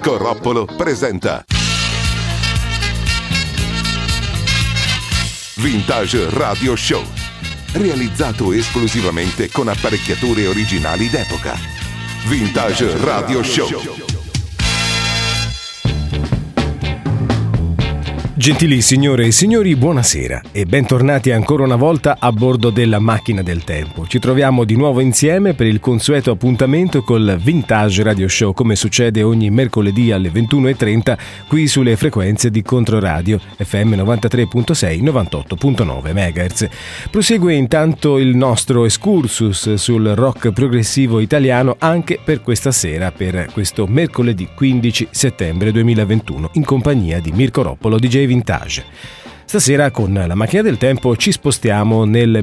Mirko Roppolo presenta Vintage Radio Show, realizzato esclusivamente con apparecchiature originali d'epoca. Vintage Radio Show. Gentili signore e signori, buonasera e bentornati ancora una volta a bordo della macchina del tempo. Ci troviamo di nuovo insieme per il consueto appuntamento col Vintage Radio Show, come succede ogni mercoledì alle 21:30 qui sulle frequenze di Controradio FM 93.6 98.9 MHz. Prosegue intanto il nostro excursus sul rock progressivo italiano anche per questa sera, per questo mercoledì 15 settembre 2021, in compagnia di Mirko Roppolo, DJ Vintage. Stasera con la macchina del tempo ci spostiamo nel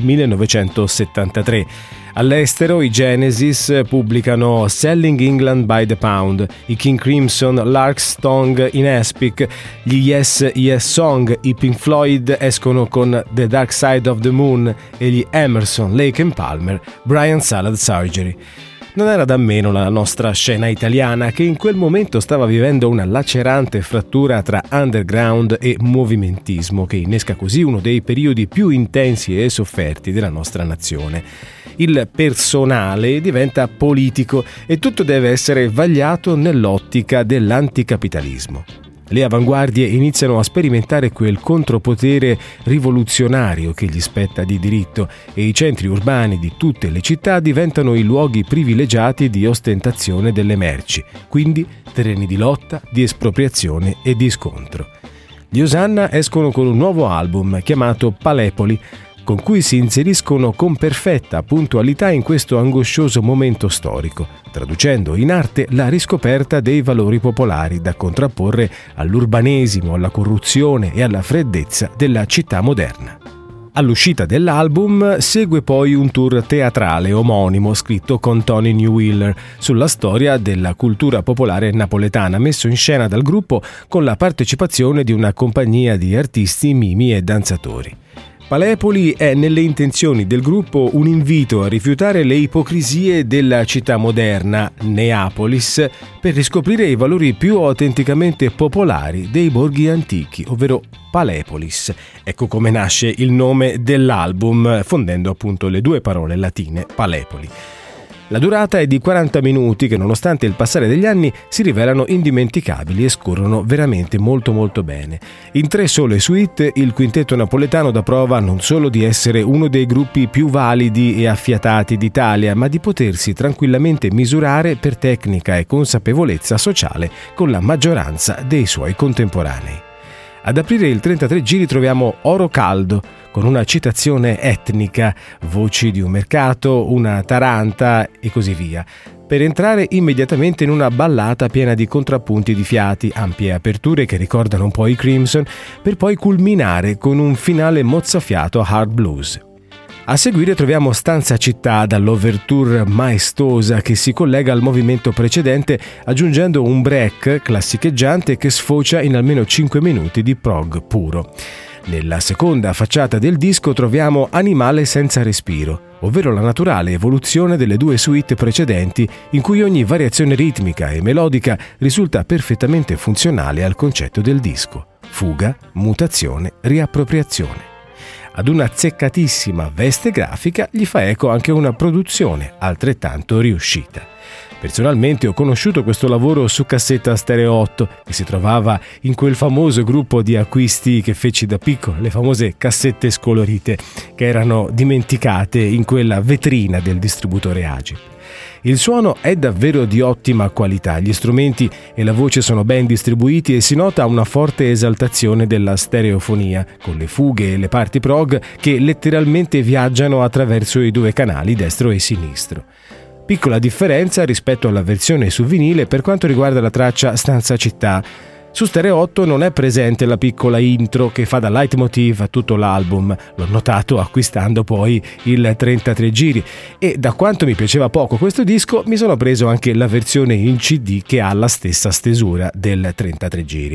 1973. All'estero i Genesis pubblicano Selling England by the Pound, i King Crimson Lark's Tongue in Aspic, gli Yes Yes Song, i Pink Floyd escono con The Dark Side of the Moon e gli Emerson, Lake and Palmer, Brian Salad Surgery. Non era da meno la nostra scena italiana, che in quel momento stava vivendo una lacerante frattura tra underground e movimentismo, che innesca così uno dei periodi più intensi e sofferti della nostra nazione. Il personale diventa politico e tutto deve essere vagliato nell'ottica dell'anticapitalismo. Le avanguardie iniziano a sperimentare quel contropotere rivoluzionario che gli spetta di diritto e i centri urbani di tutte le città diventano i luoghi privilegiati di ostentazione delle merci, quindi terreni di lotta, di espropriazione e di scontro. Gli Osanna escono con un nuovo album chiamato Palepoli, con cui si inseriscono con perfetta puntualità in questo angoscioso momento storico, traducendo in arte la riscoperta dei valori popolari da contrapporre all'urbanesimo, alla corruzione e alla freddezza della città moderna. All'uscita dell'album segue poi un tour teatrale omonimo scritto con Tony Newwheeler sulla storia della cultura popolare napoletana, messo in scena dal gruppo con la partecipazione di una compagnia di artisti, mimi e danzatori. Palepoli è nelle intenzioni del gruppo un invito a rifiutare le ipocrisie della città moderna, Neapolis, per riscoprire i valori più autenticamente popolari dei borghi antichi, ovvero Palepolis. Ecco come nasce il nome dell'album, fondendo appunto le due parole latine Palepoli. La durata è di 40 minuti che, nonostante il passare degli anni, si rivelano indimenticabili e scorrono veramente molto bene. In 3 sole suite il quintetto napoletano dà prova non solo di essere uno dei gruppi più validi e affiatati d'Italia, ma di potersi tranquillamente misurare per tecnica e consapevolezza sociale con la maggioranza dei suoi contemporanei. Ad aprire il 33 giri troviamo Oro Caldo, con una citazione etnica, voci di un mercato, una taranta e così via, per entrare immediatamente in una ballata piena di contrappunti di fiati, ampie aperture che ricordano un po' i Crimson, per poi culminare con un finale mozzafiato hard blues. A seguire troviamo Stanza Città, dall'overture maestosa che si collega al movimento precedente, aggiungendo un break classicheggiante che sfocia in almeno 5 minuti di prog puro. Nella seconda facciata del disco troviamo Animale senza respiro, ovvero la naturale evoluzione delle 2 suite precedenti, in cui ogni variazione ritmica e melodica risulta perfettamente funzionale al concetto del disco: fuga, mutazione, riappropriazione. Ad una azzeccatissima veste grafica gli fa eco anche una produzione altrettanto riuscita. Personalmente ho conosciuto questo lavoro su cassetta Stereo 8, che si trovava in quel famoso gruppo di acquisti che feci da piccolo, le famose cassette scolorite che erano dimenticate in quella vetrina del distributore Agi. Il suono è davvero di ottima qualità, gli strumenti e la voce sono ben distribuiti e si nota una forte esaltazione della stereofonia, con le fughe e le parti prog che letteralmente viaggiano attraverso i 2 canali destro e sinistro. Piccola differenza rispetto alla versione su vinile per quanto riguarda la traccia Stanza Città. Su Stereo 8 non è presente la piccola intro che fa da leitmotiv a tutto l'album, l'ho notato acquistando poi il 33 giri, e da quanto mi piaceva poco questo disco mi sono preso anche la versione in CD che ha la stessa stesura del 33 giri.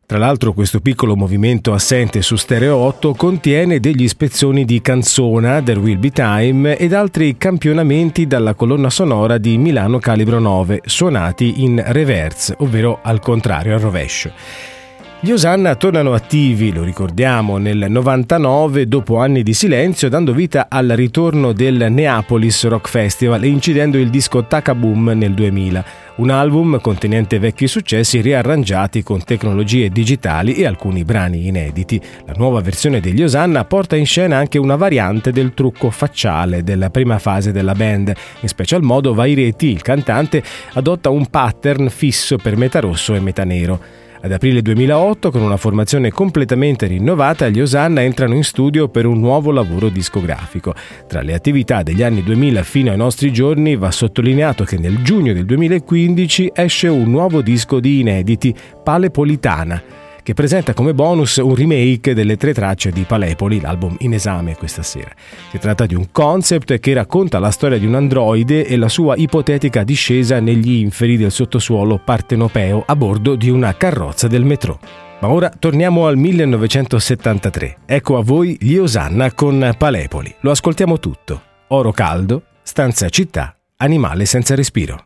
Tra l'altro questo piccolo movimento assente su Stereo 8 contiene degli spezzoni di Canzona, There Will Be Time ed altri campionamenti dalla colonna sonora di Milano Calibro 9, suonati in reverse, ovvero al contrario, al rovescio. Gli Osanna tornano attivi, lo ricordiamo, nel 99 dopo anni di silenzio, dando vita al ritorno del Neapolis Rock Festival e incidendo il disco Taka Boom nel 2000, un album contenente vecchi successi riarrangiati con tecnologie digitali e alcuni brani inediti. La nuova versione degli Osanna porta in scena anche una variante del trucco facciale della prima fase della band. In special modo Vaireti, il cantante, adotta un pattern fisso per metà rosso e metà nero. Ad aprile 2008, con una formazione completamente rinnovata, gli Osanna entrano in studio per un nuovo lavoro discografico. Tra le attività degli anni 2000 fino ai nostri giorni va sottolineato che nel giugno del 2015 esce un nuovo disco di inediti, Palepolitana, che presenta come bonus un remake delle 3 tracce di Palepoli, l'album in esame questa sera. Si tratta di un concept che racconta la storia di un androide e la sua ipotetica discesa negli inferi del sottosuolo partenopeo a bordo di una carrozza del metro. Ma ora torniamo al 1973. Ecco a voi gli Osanna con Palepoli. Lo ascoltiamo tutto. Oro caldo, stanza città, animale senza respiro.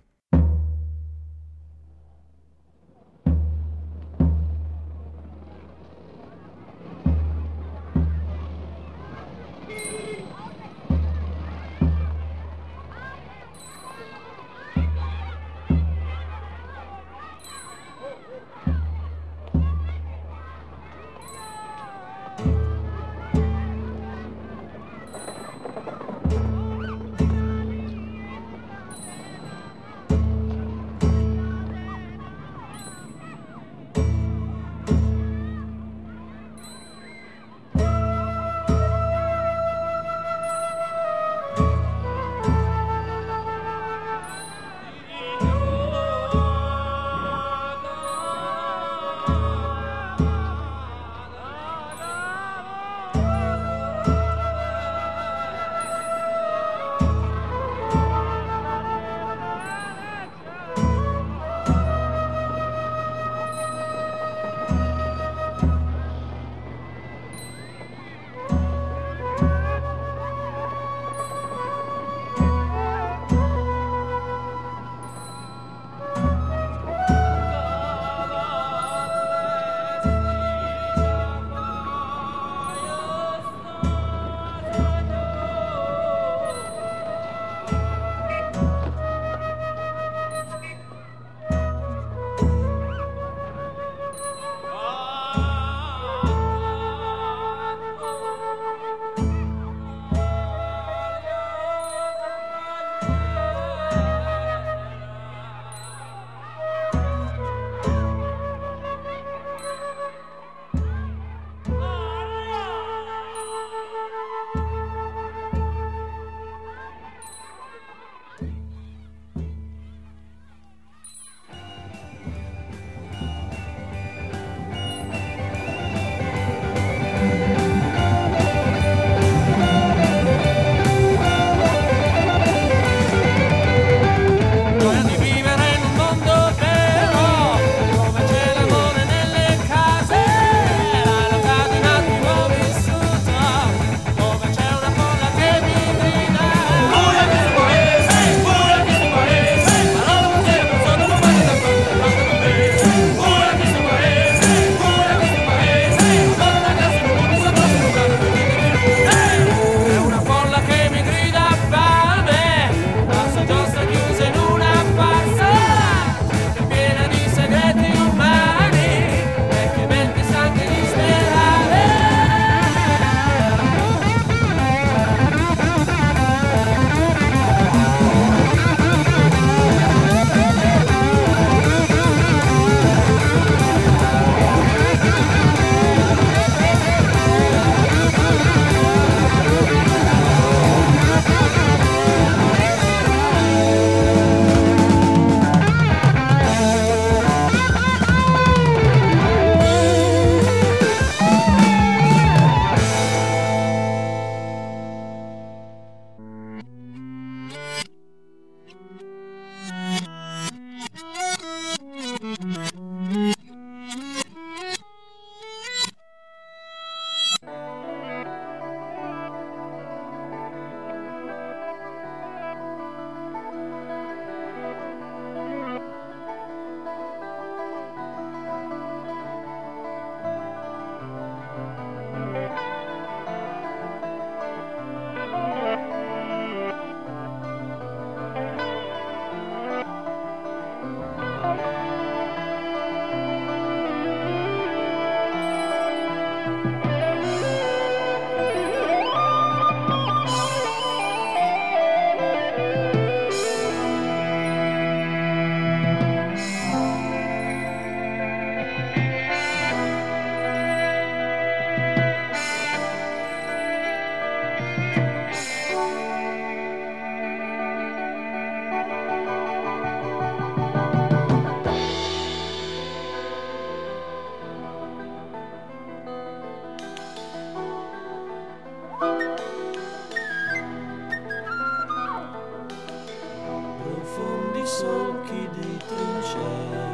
profondi solchi di trincee,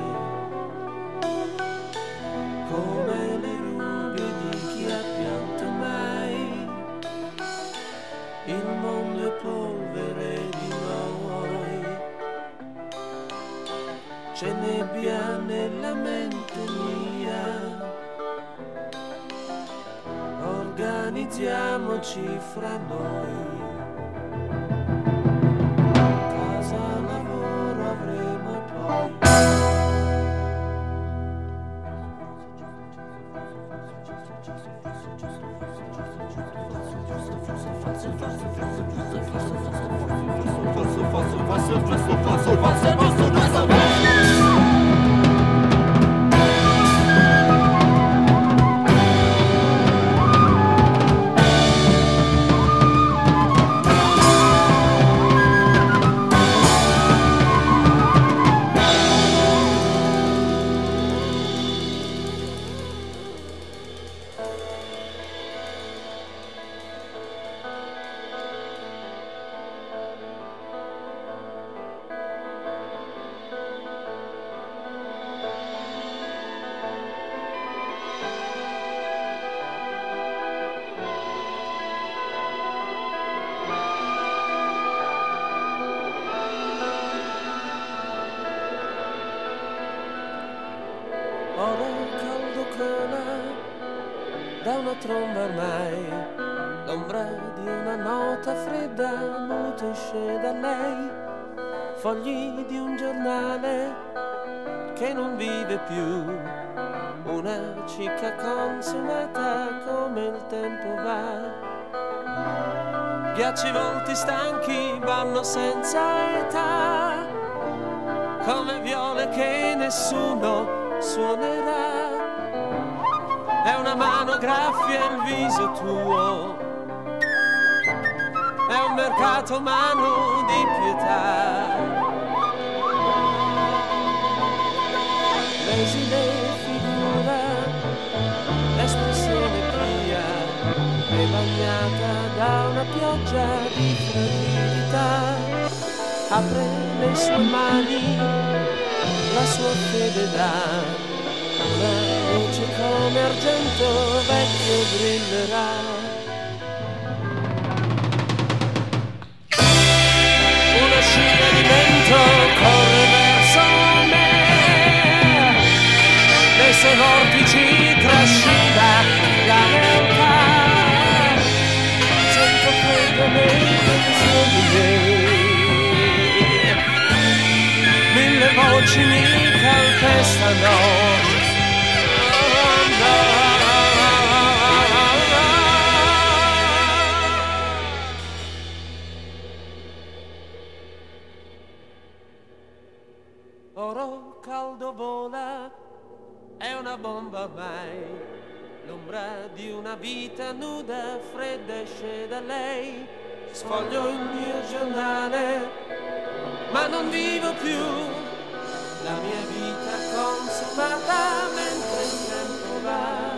come le rughe di chi ha pianto mai. Il mondo è polvere di noi, c'è nebbia nella mente mia. Organizziamoci fra noi. Casa, lavoro avremo e poi da una tromba ormai, l'ombra di una nota fredda mutisce da lei, fogli di un giornale che non vive più, una cicca consumata come il tempo va. Ghiacci volti stanchi vanno senza età, come viole che nessuno suonerà. È una mano graffia il viso tuo, è un mercato umano di pietà. L'esile figura, l'espressione pia, è bagnata da una pioggia di fragilità. Apre le sue mani, la sua fede dà. Una luce come argento vecchio brillerà. Una scia di vento corre verso me, nei suoi vortici trascina la realtà. Sento freddo nei pensieri miei, mille voci mi calpestano. Oro caldo vola, è una bomba ormai, l'ombra di una vita nuda, fredda esce da lei. Sfoglio il mio giornale, ma non vivo più, la mia vita consumata mentre il tempo va.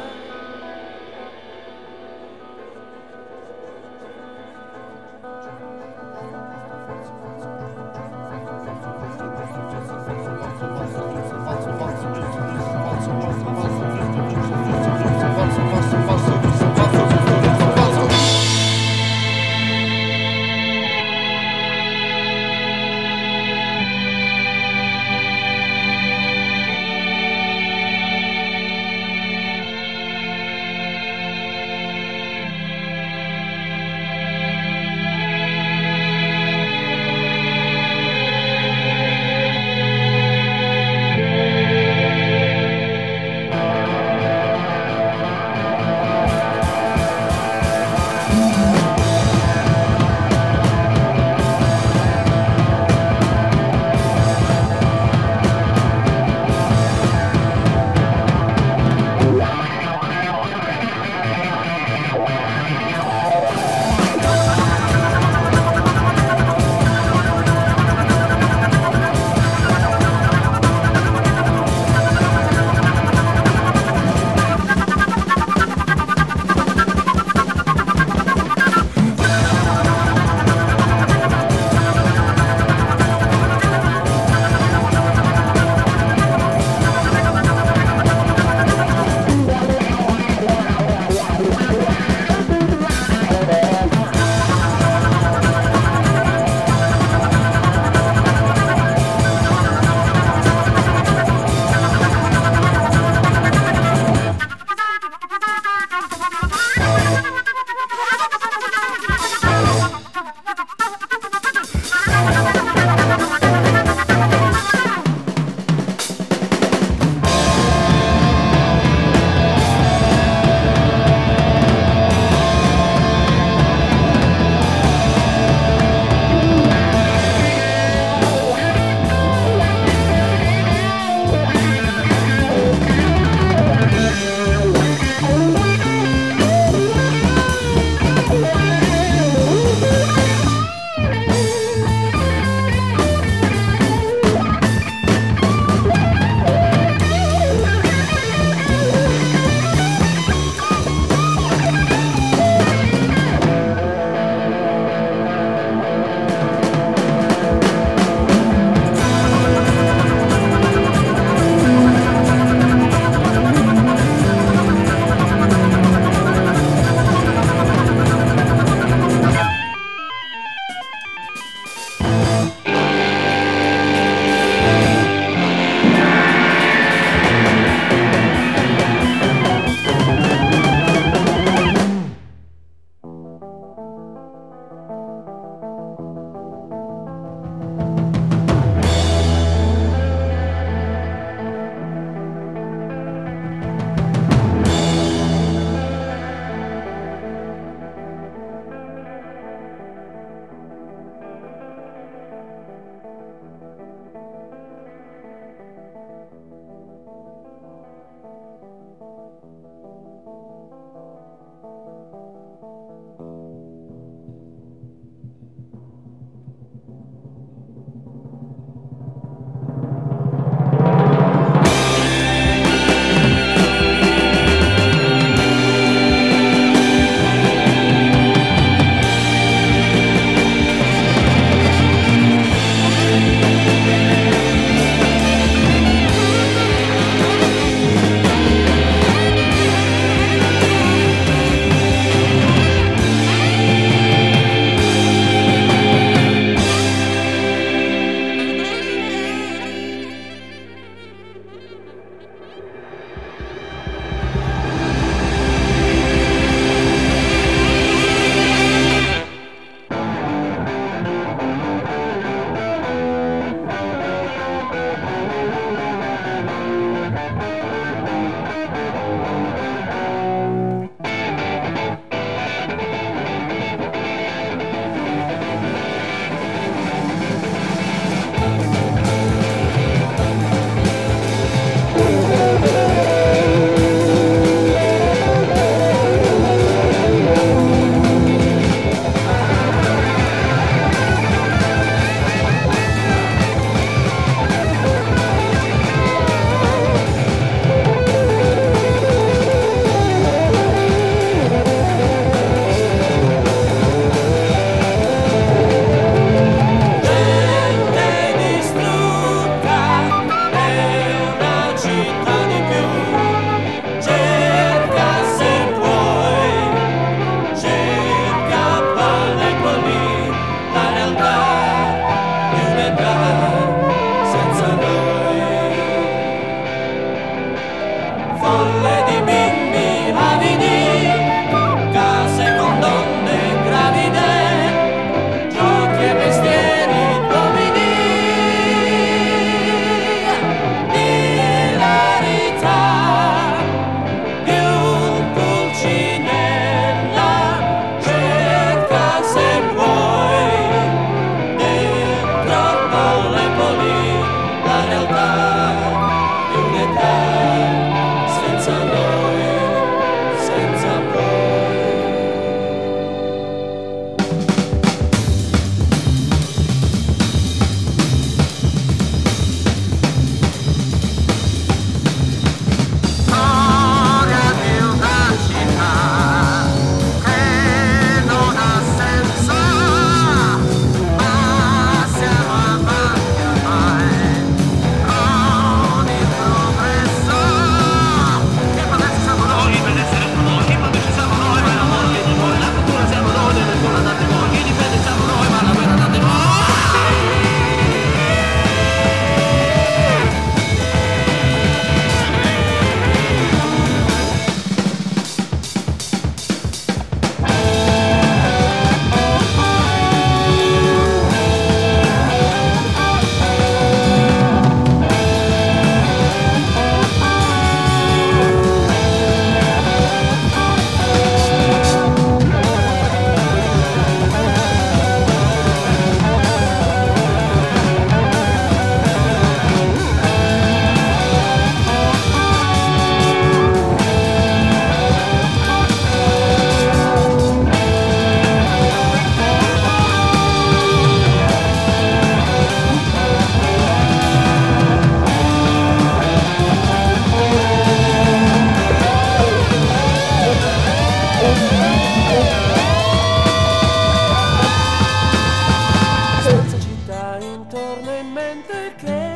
sente che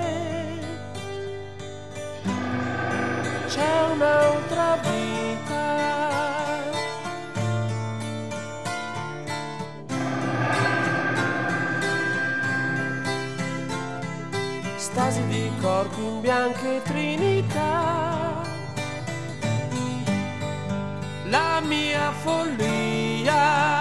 c'è un'altra vita. Stasi di corpi in bianche trinità, la mia follia.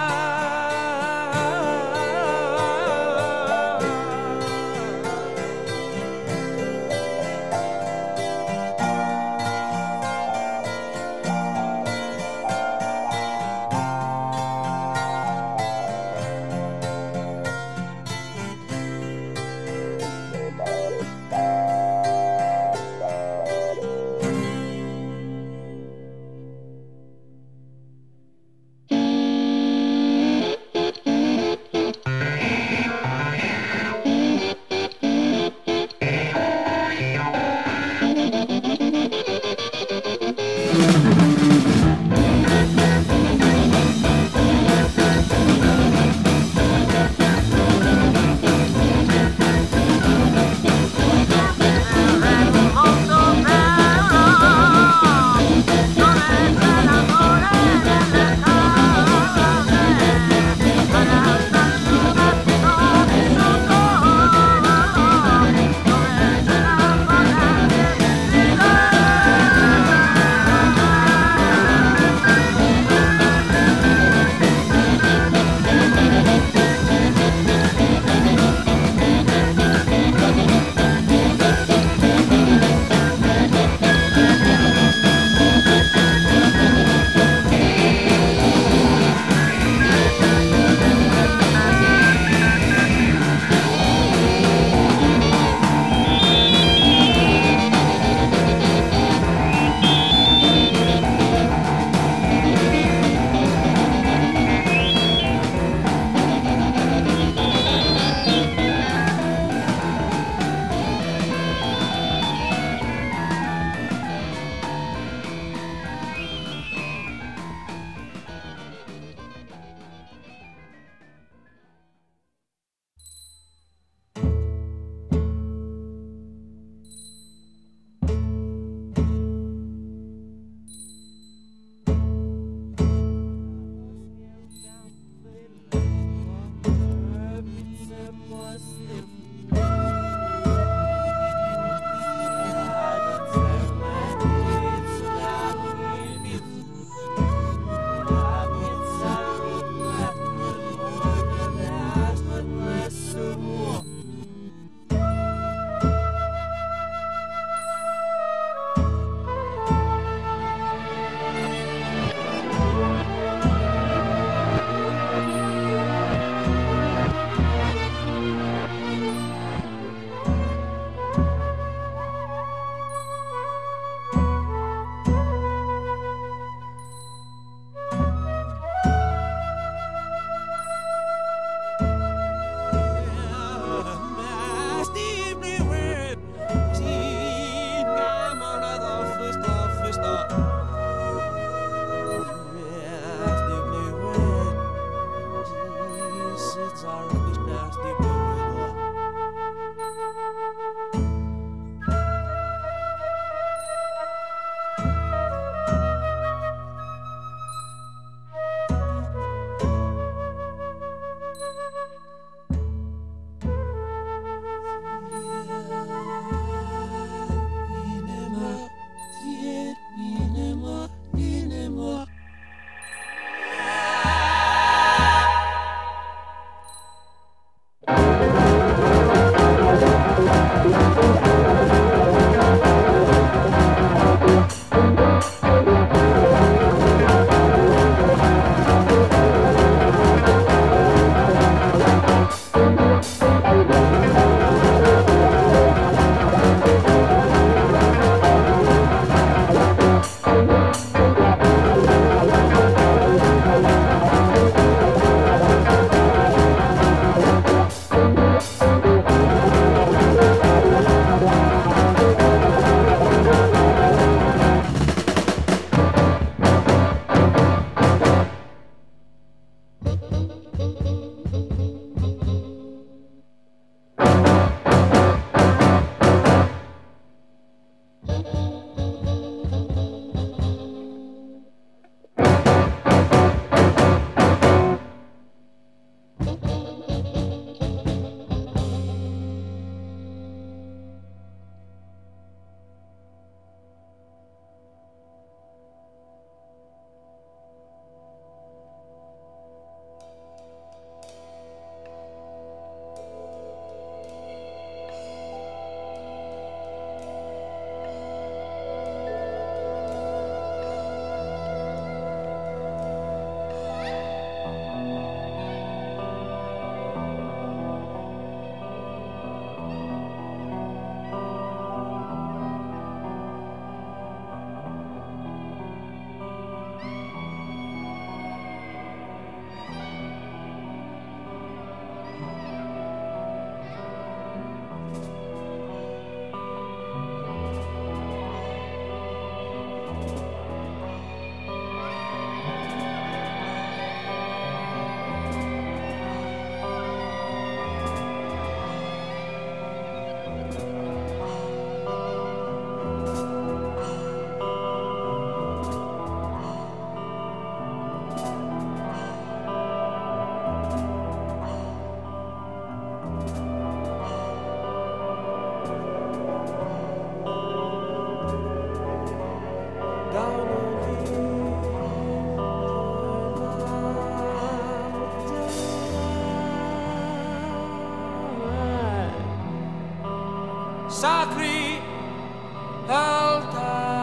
sacri altari.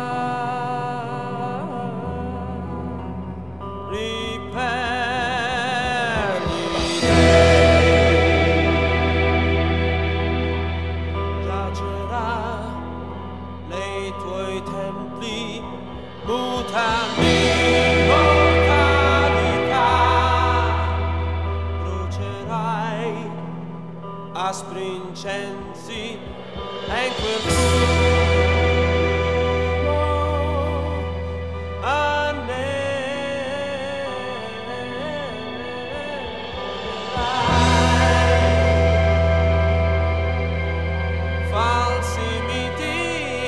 Aspri incensi e in quel fumo annerai falsi miti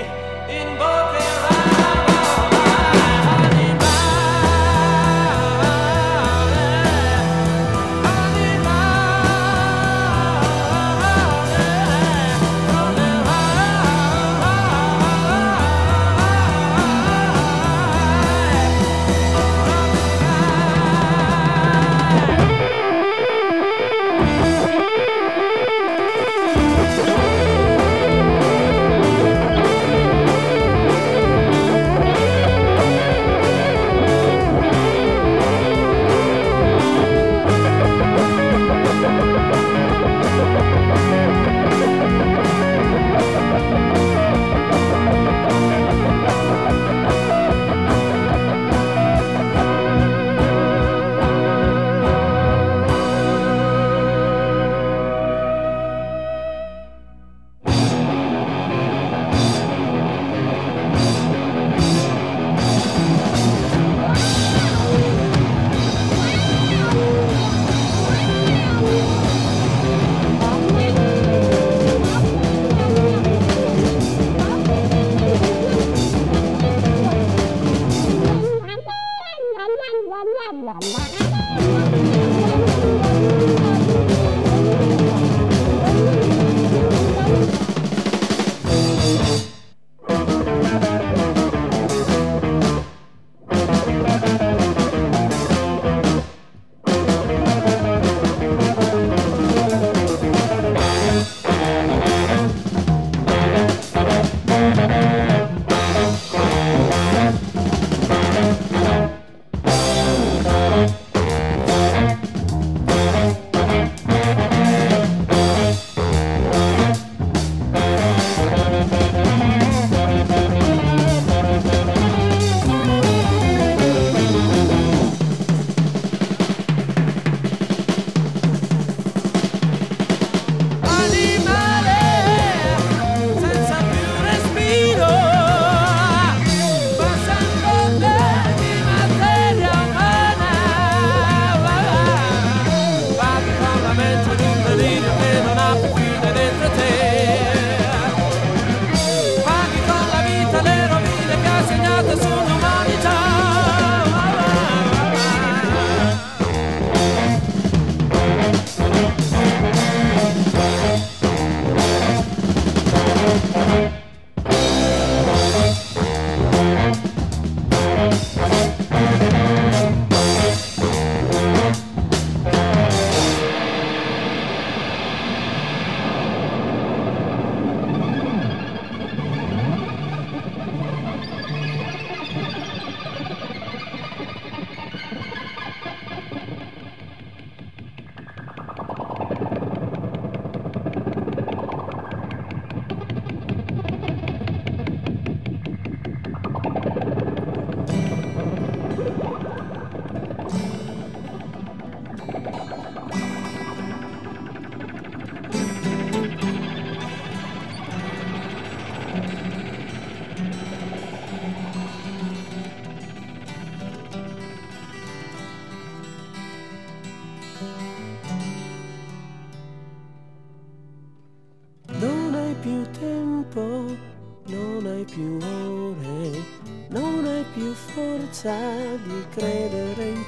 più tempo, non hai più ore, non hai più forza di credere in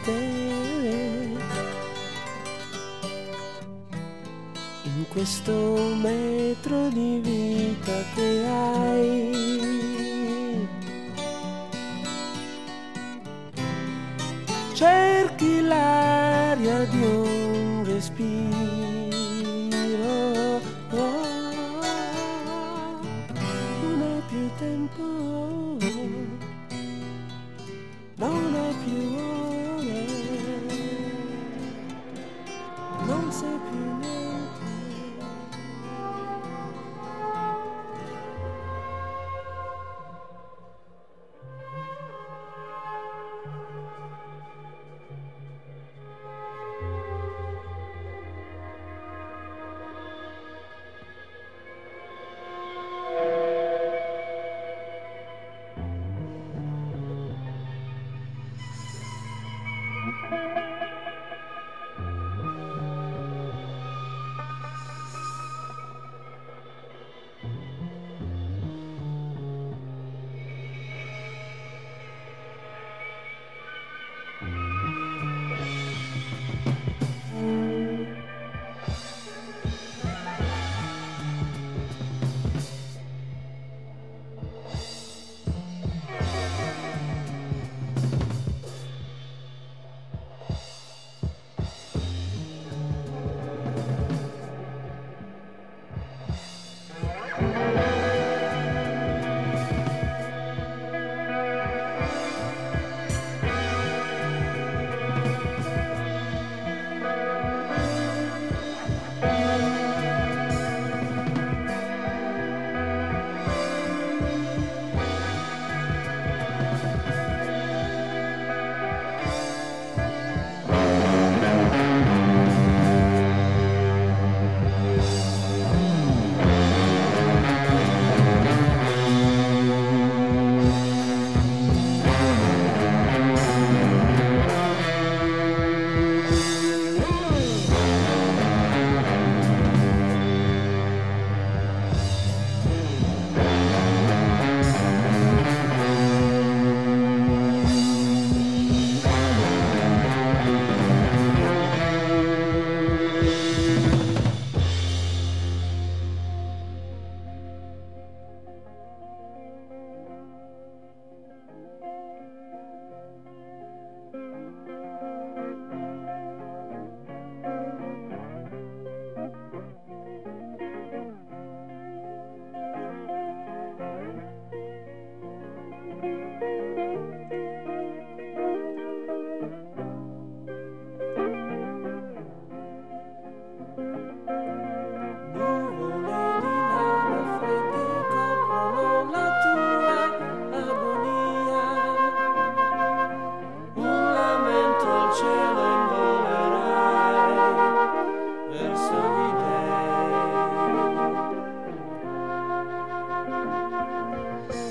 te. In questo metro di vita che hai, cerchi l'aria di un respiro,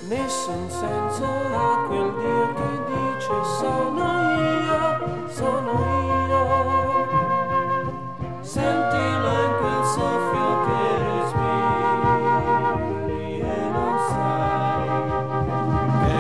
nessun senso ha quel Dio che dice sono io, sentilo in quel soffio che respiri e lo sai che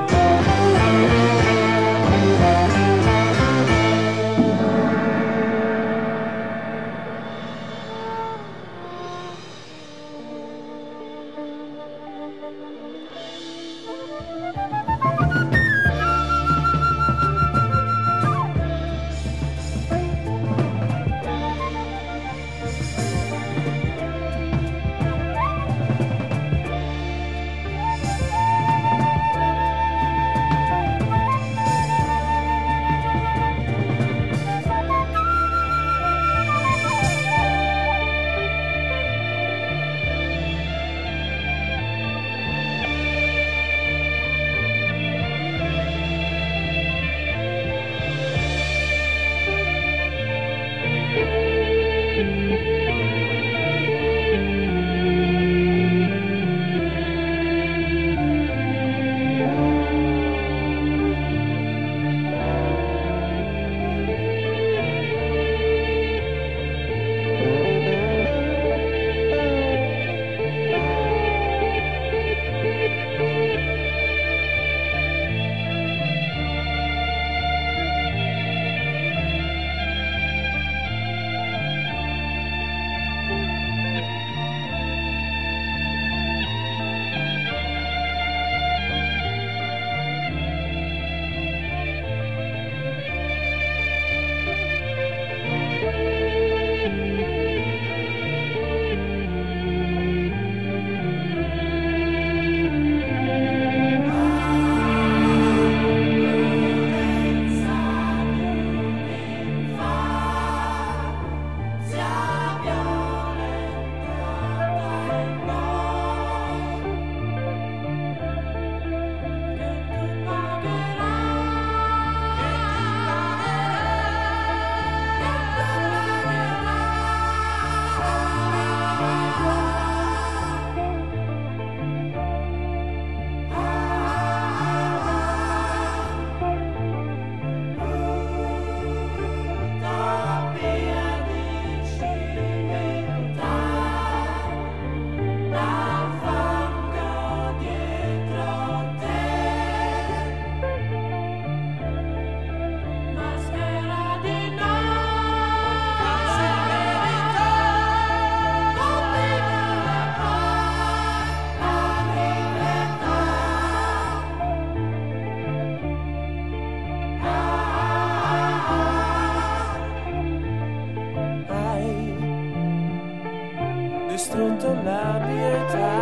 distrutto la pietà,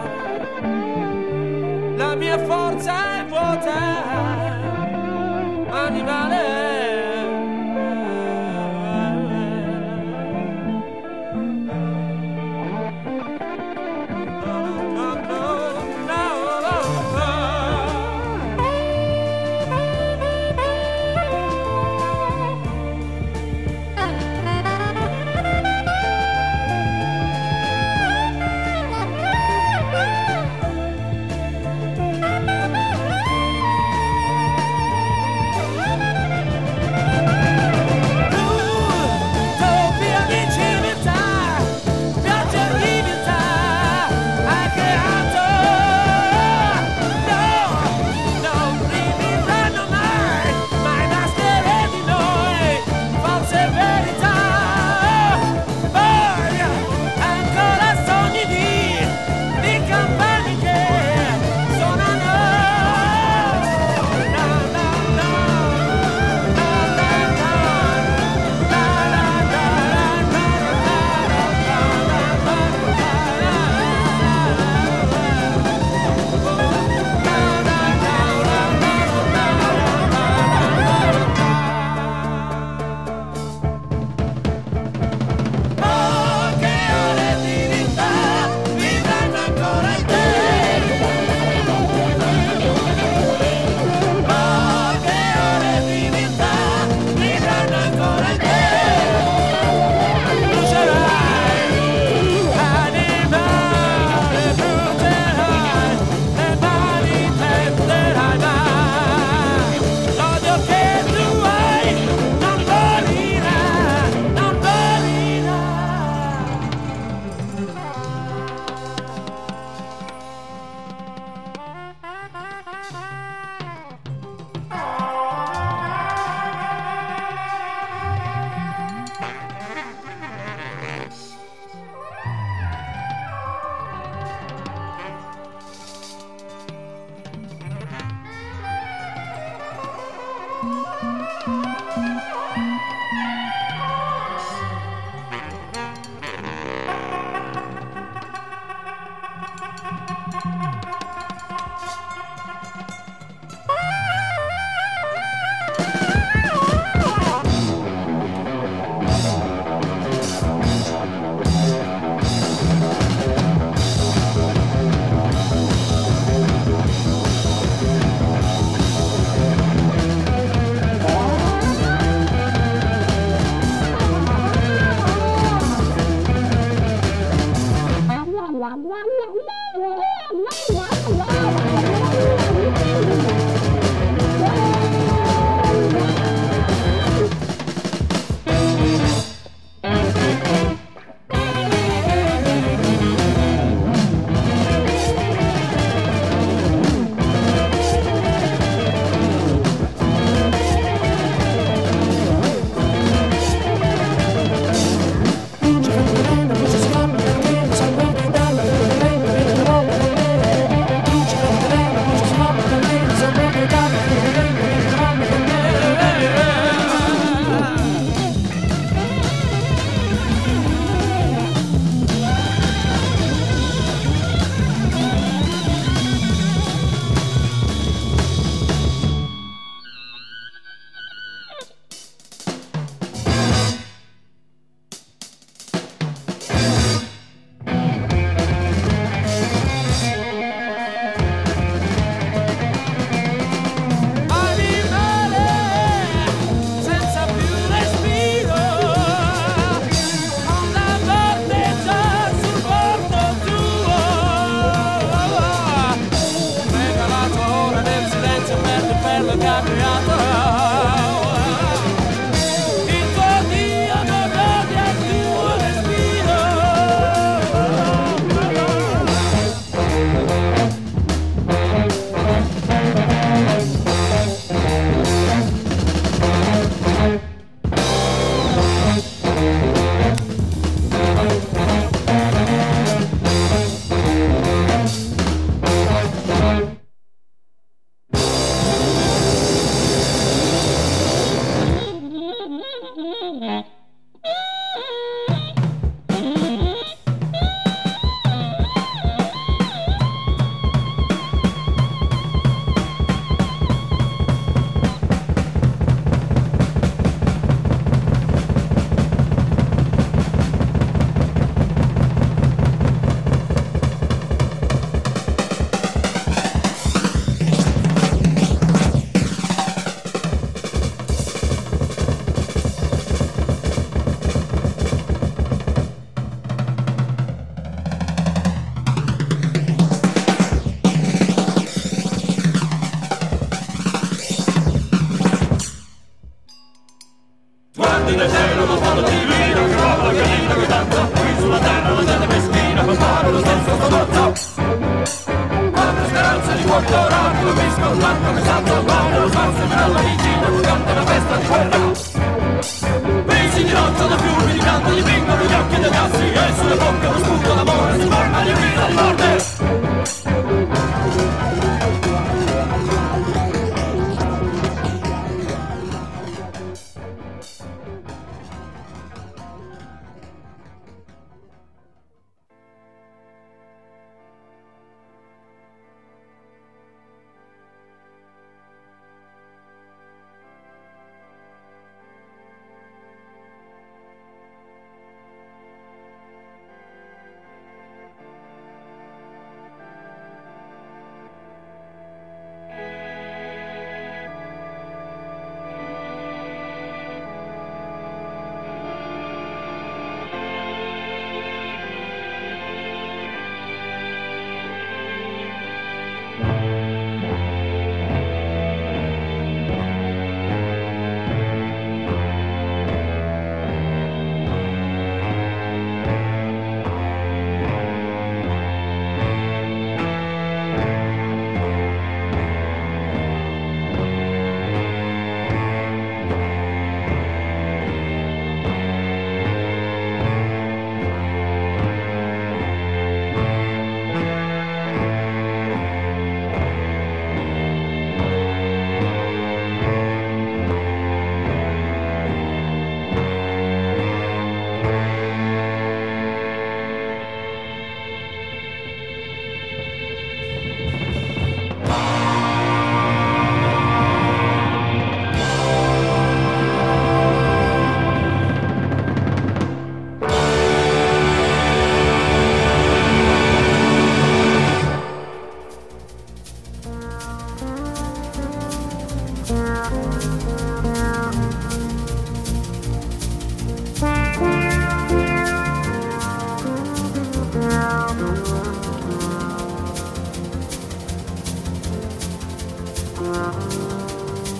la mia forza è vuota, animale.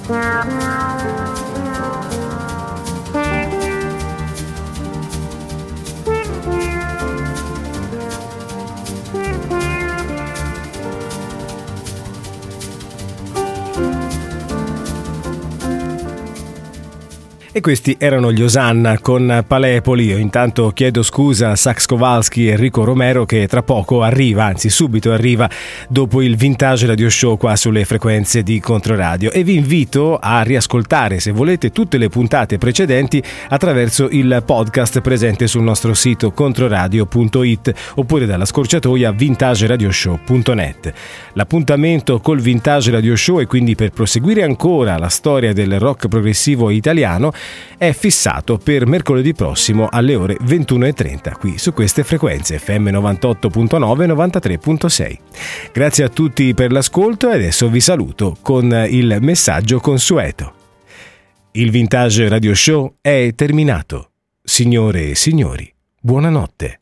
E questi erano gli Osanna con Palepoli. Io intanto chiedo scusa a Sax Kowalski e Enrico Romero che tra poco arriva, anzi subito arriva dopo il Vintage Radio Show qua sulle frequenze di Controradio, e vi invito a riascoltare, se volete, tutte le puntate precedenti attraverso il podcast presente sul nostro sito controradio.it oppure dalla scorciatoia vintageradioshow.net. L'appuntamento col Vintage Radio Show, e quindi per proseguire ancora la storia del rock progressivo italiano, è fissato per mercoledì prossimo alle ore 21:30 qui su queste frequenze FM 98.9 e 93.6. Grazie a tutti per l'ascolto e adesso vi saluto con il messaggio consueto. Il Vintage Radio Show è terminato. Signore e signori, buonanotte.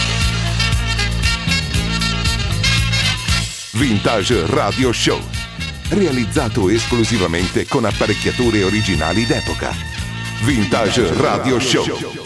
Vintage Radio Show, realizzato esclusivamente con apparecchiature originali d'epoca. Vintage Radio Show.